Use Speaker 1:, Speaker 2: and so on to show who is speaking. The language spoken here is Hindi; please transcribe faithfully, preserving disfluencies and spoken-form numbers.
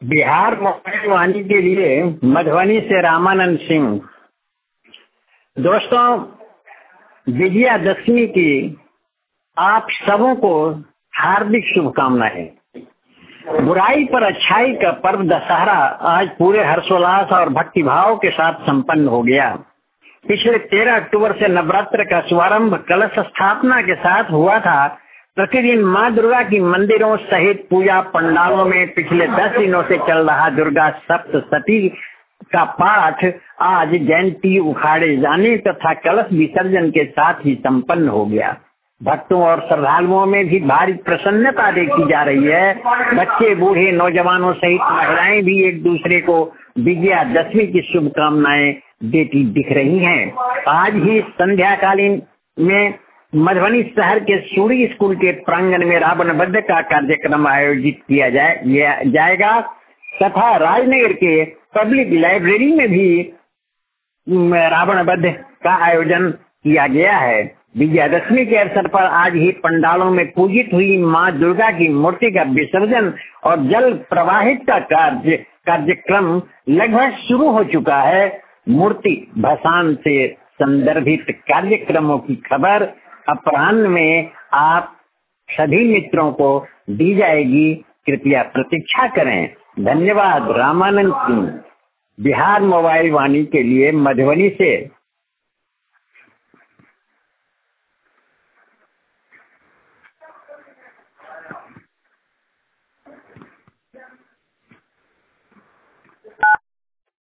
Speaker 1: बिहार मोबाइल वाणी के लिए मधुबनी से रामानंद सिंह। दोस्तों, विजयादशमी की आप सबों को हार्दिक शुभकामनाएं। बुराई पर अच्छाई का पर्व दशहरा आज पूरे हर्षोल्लास और भक्तिभाव के साथ संपन्न हो गया। पिछले तेरह अक्टूबर से नवरात्र का शुभारंभ कलश स्थापना के साथ हुआ था। प्रतिदिन माँ दुर्गा की मंदिरों सहित पूजा पंडालों में पिछले दस दिनों से चल रहा दुर्गा सप्तशती का पाठ आज जयंती उखाड़े जाने तथा कलश विसर्जन के साथ ही संपन्न हो गया। भक्तों और श्रद्धालुओं में भी भारी प्रसन्नता देखी जा रही है। बच्चे, बूढ़े, नौजवानों सहित महिलाएं भी एक दूसरे को विजयादशमी की शुभकामनाएं देती दिख रही हैं। आज ही संध्या कालीन में मधुबनी शहर के सूरी स्कूल के प्रांगण में रावण वध का कार्यक्रम आयोजित किया जाए जाएगा तथा राजनगर के पब्लिक लाइब्रेरी में भी रावण वध का आयोजन किया गया है। विजयादशमी के अवसर पर आज ही पंडालों में पूजित हुई माँ दुर्गा की मूर्ति का विसर्जन और जल प्रवाहित का कार्य कार्यक्रम लगभग शुरू हो चुका है। मूर्ति भसान से संदर्भित कार्यक्रमों की खबर अपराह्न में आप सभी मित्रों को दी जाएगी। कृपया प्रतीक्षा करें। धन्यवाद। रामानंद सिंह, बिहार मोबाइल वाणी के लिए मधुबनी से।